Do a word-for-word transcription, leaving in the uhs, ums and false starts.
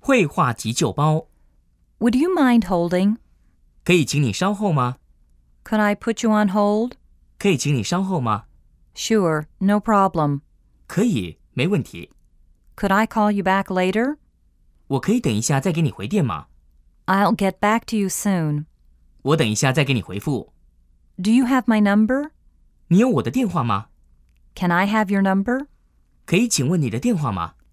绘画急救包。 Would you mind holding? 可以请你稍后吗？ Could I put you on hold? 可以请你稍后吗？ Sure, no problem. 可以，没问题。 Could I call you back later? 我可以等一下再给你回电吗？ I'll get back to you soon. 我等一下再给你回复。 Do you have my number? 你有我的电话吗？ Can I have your number? 可以请问你的电话吗？